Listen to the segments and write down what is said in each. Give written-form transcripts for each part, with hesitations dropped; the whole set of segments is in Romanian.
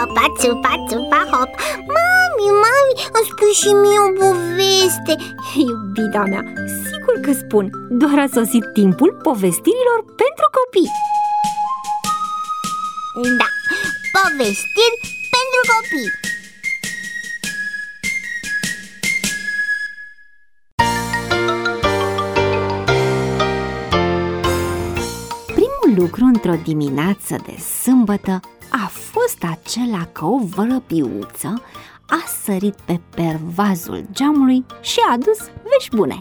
țupa, țupa, țupa, hop. Mami, îmi spui și mie o poveste. Iubita mea, sigur că spun. Doar a sosit timpul povestirilor pentru copii. Da, povestiri pentru copii. Primul lucru într-o dimineață de sâmbătă a fost acela că o vălăpiuță a sărit pe pervazul geamului și a adus vești bune.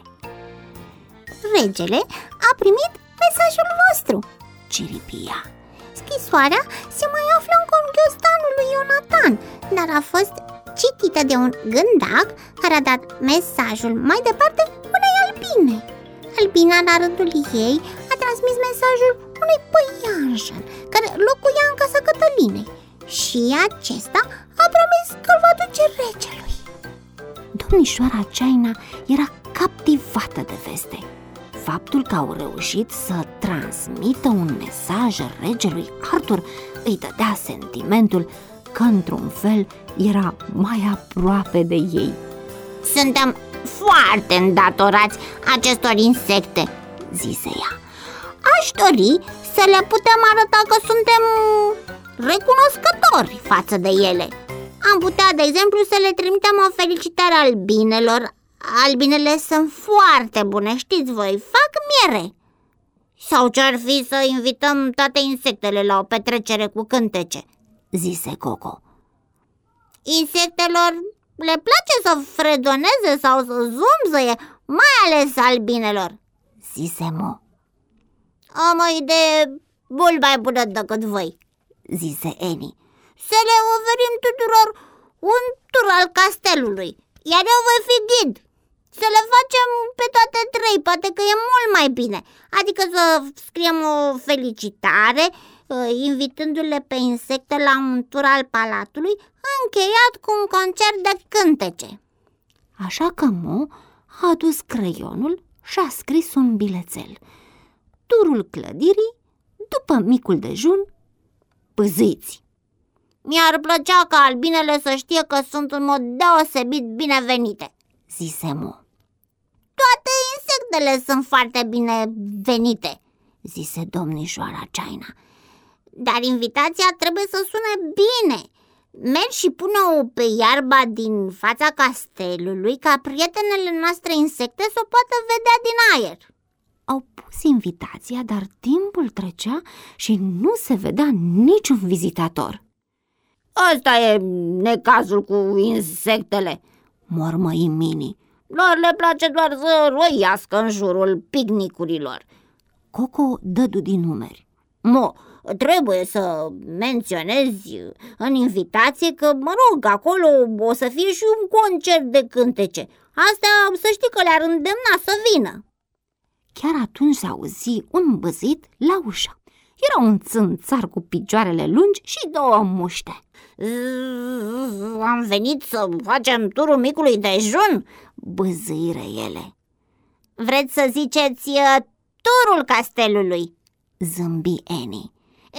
Regele a primit mesajul vostru, ciripia. Scrisoarea se mai află în congiostanul lui Ionatan, dar a fost citită de un gândac care a dat mesajul mai departe unei albine. Albina, la rândul ei, a transmis mesajul unui păianjen care locuia în casa Cătălinei și acesta a promis că îl va duce regelui. Domnișoara Ceaina era captivată de veste. Faptul că au reușit să transmită un mesaj regelui Artur îi dădea sentimentul că, într-un fel, era mai aproape de ei. Suntem foarte îndatorați acestor insecte, zise ea. Aș dori să le putem arăta că suntem recunoscători față de ele. Am putea, de exemplu, să le trimitem o felicitare albinelor. Albinele sunt foarte bune, știți voi, fac miere. Sau ce-ar fi să invităm toate insectele la o petrecere cu cântece, zise Coco. Insectelor le place să fredoneze sau să zumzăie, mai ales albinelor, zise Mo. Am o idee mult mai bună decât voi, zise Eni. Să le oferim tuturor un tur al castelului, iar eu voi fi ghid. Să le facem pe toate trei, poate că e mult mai bine. Adică să scriem o felicitare, invitându-le pe insecte la un tur al palatului, încheiat cu un concert de cântece. Așa că Mo a adus creionul și a scris un bilețel. Turul clădirii, după micul dejun, pâziți. Mi-ar plăcea ca albinele să știe că sunt în mod deosebit binevenite, zise Mo. Toate insectele sunt foarte binevenite, zise domnișoara Ceaina. Dar invitația trebuie să sune bine. Mergi și pune-o pe iarba din fața castelului, ca prietenele noastre insecte să o poată vedea din aer. Au pus invitația, dar timpul trecea și nu se vedea niciun vizitator. Ăsta e necazul cu insectele, mormăi Mini. Lor le place doar să roiască în jurul picnicurilor. Coco dădu din numeri. Mo, trebuie să menționezi în invitație că, acolo o să fie și un concert de cântece. Astea să știi că le-ar îndemna să vină. Chiar atunci se auzi un băzit la ușă. Era un țânțar cu picioarele lungi și două muște. Am venit să facem turul micului dejun, băzâiră ele. Vreți să ziceți turul castelului, zâmbi Eni.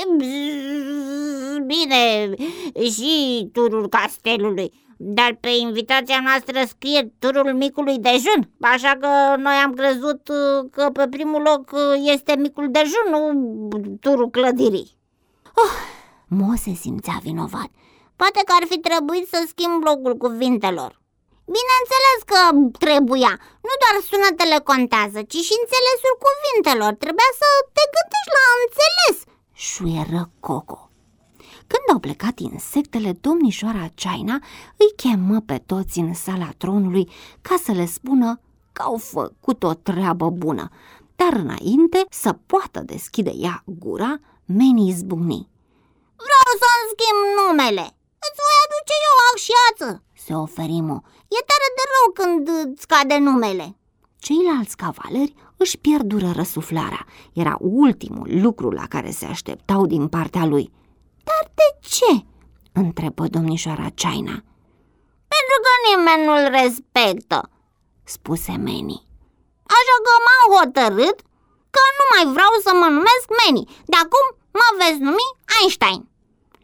Bine, și turul castelului, dar pe invitația noastră scrie turul micului dejun, așa că noi am crezut că pe primul loc este micul dejun, nu turul clădirii. Mo se simțea vinovat. Poate că ar fi trebuit să schimb locul cuvintelor. Bineînțeles că trebuia. Nu doar sunetele contează, ci și înțelesul cuvintelor. Trebuia să te gândești la înțeles, șuieră Coco. Când au plecat insectele, domnișoara Ceaina îi chemă pe toți în sala tronului ca să le spună că au făcut o treabă bună. Dar înainte să poată deschide ea gura, Meni izbucni. Vreau să-mi schimb numele. Îți voi aduce eu acșiață, se oferi Mo. E tare de rău când îți cade numele. Ceilalți cavaleri își pierdură răsuflarea. Era ultimul lucru la care se așteptau din partea lui. Dar de ce? întrebă domnișoara Ceaina. Pentru că nimeni nu-l respectă, spuse Meni. Așa că m-am hotărât că nu mai vreau să mă numesc Meni. De acum mă veți numi Einstein.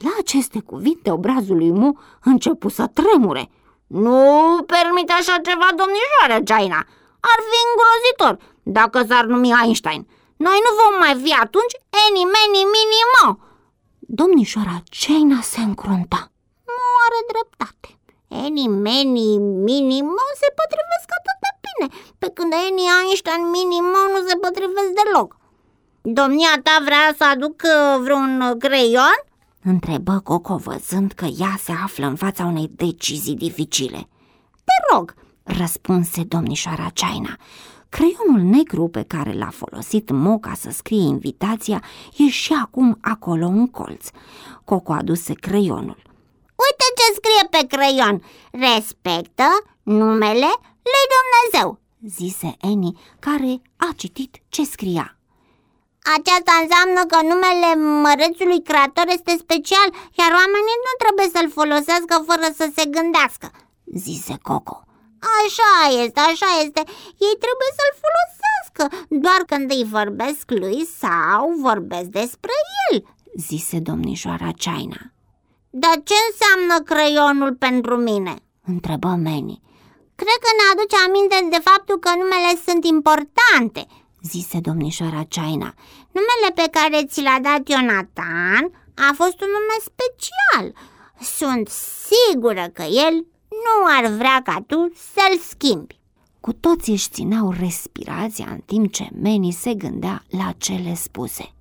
La aceste cuvinte, obrazul lui Mu începu să tremure. Nu permite așa ceva, domnișoară China. Ar fi îngrozitor dacă s-ar numi Einstein. Noi nu vom mai fi atunci Eni, Meni, Mini, Mo. Domnișoara China se încrunta. Nu are dreptate. Eni, Meni, Mini, Mo se potrivesc atât de bine, pe când Eni, Einstein, Mini, Mo nu se potrivesc deloc. Domnia ta vrea să aduc vreun creion? Întrebă Coco, văzând că ea se află în fața unei decizii dificile. Te rog, răspunse domnișoara China. Creionul negru pe care l-a folosit Mo ca să scrie invitația e și acum acolo în colț. Coco aduse creionul. Uite ce scrie pe creion: respectă numele lui Dumnezeu, zise Eni, care a citit ce scria. Aceasta înseamnă că numele mărețului creator este special, iar oamenii nu trebuie să-l folosească fără să se gândească, zise Coco. Așa este, ei trebuie să-l folosească doar când îi vorbesc lui sau vorbesc despre el, zise domnișoara China. Dar ce înseamnă creionul pentru mine? Întrebă Manny. Cred că ne aduce aminte de faptul că numele sunt importante, zise domnișoara China. Numele pe care ți l-a dat Ionatan a fost un nume special. Sunt sigură că el nu ar vrea ca tu să-l schimbi. Cu toții își țineau respirația în timp ce Manny se gândea la cele spuse.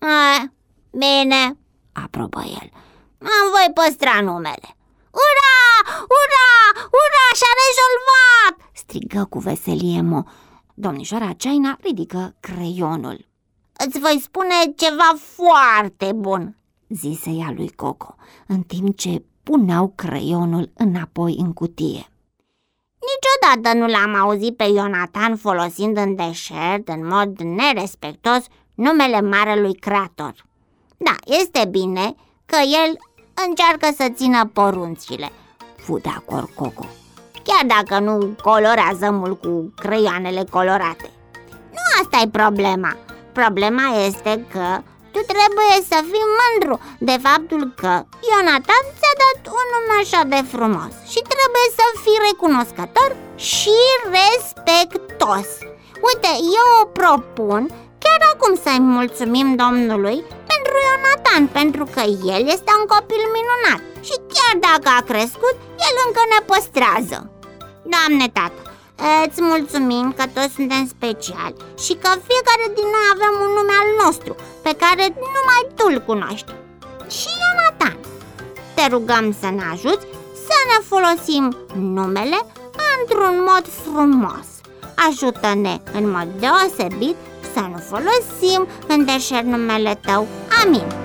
Bine, aprobă el. Îmi voi păstra numele. Ura! Ura! Ura! Și-a rezolvat! Strigă cu veselie Mo. Domnișoara China ridică creionul. Îți voi spune ceva foarte bun, zise ea lui Coco, în timp ce puneau creionul înapoi în cutie. Niciodată nu l-am auzit pe Ionatan folosind în deșert, în mod nerespectos, numele marelui creator. Da, este bine că el încearcă să țină poruncile, fu de acord Coco, chiar dacă nu colorează mult cu creioanele colorate. Nu asta e problema. Problema este că tu trebuie să fii mândru de faptul că Ionatan ți-a dat un nume așa de frumos și trebuie să fii recunoscător și respectos. Uite, eu propun chiar acum să-i mulțumim Domnului pentru Ionatan, pentru că el este un copil minunat și chiar dacă a crescut, el încă ne păstrează. Doamne tată, îți mulțumim că toți suntem speciali și că fiecare din noi avem un nume al nostru pe care numai tu îl cunoști. Și Ionatan, te rugăm să ne ajuți să ne folosim numele într-un mod frumos. Ajută-ne în mod deosebit să nu folosim în deșert numele tău. Amin.